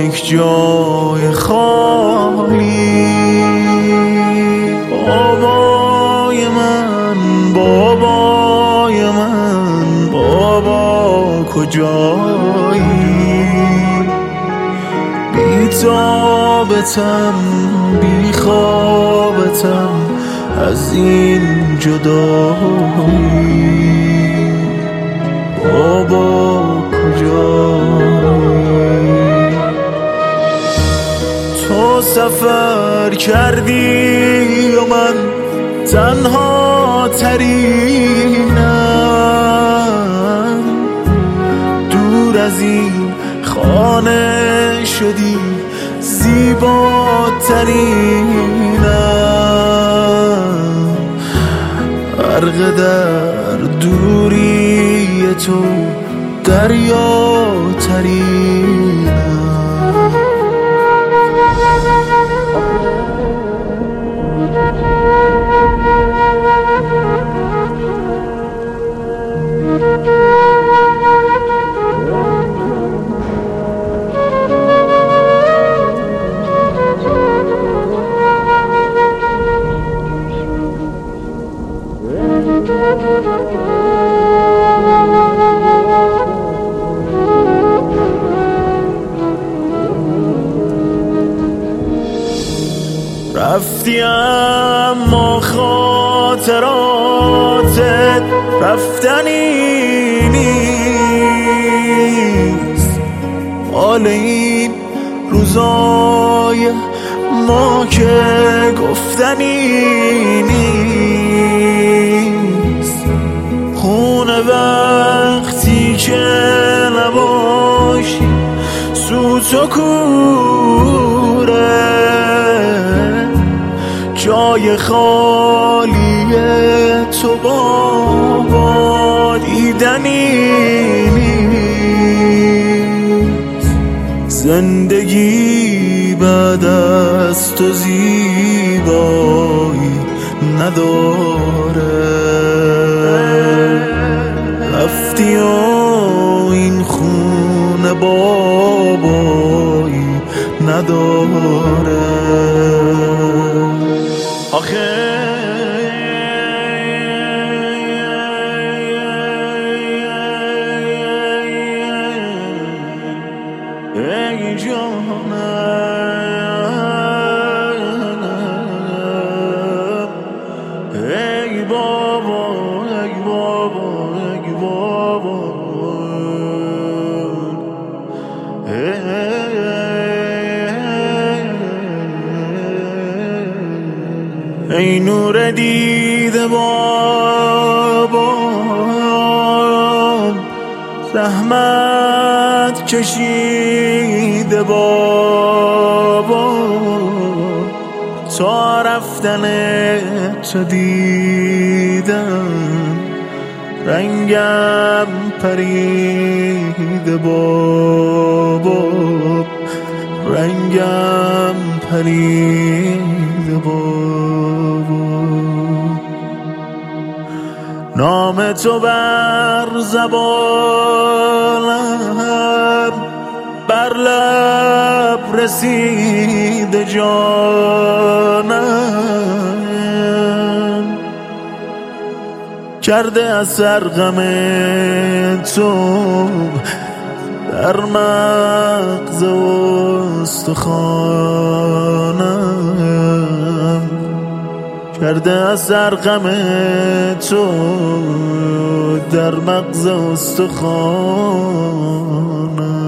یک جای خالی. بابای من، بابای من، بابا کجایی؟ بی تابتم، بی خوابتم از این جدایی. بابا کجایی؟ تو سفر کردی و من تنها ترینم. دور از این خانه شدی زیباترینم. غرق در دوری تو دریا ترینم. رفتی اما خاطراتت رفتنی نیست. حال این روزای ما که گفتنی نیست. خونه وقتی که نباشی سوت و کوره. جای خالی تو بابا دیدنی نیست. زندگی بعد از تو زیبایی نداره. رفتی و این خونه بابایی نداره. آخه ای جانم، ای بابا، ای بابا، ای بابا، ای نور دیده بابا. زحمت کشیده بابا. تا رفتن تو دیدم رنگم پریده بابا. رنگم پریده بابا. نام تو بر زبانم، بر لب رسیده جانم. کرده اثر غم تو در مغز و استخوانم. کرده اثر غم تو در مغز و استخوانم.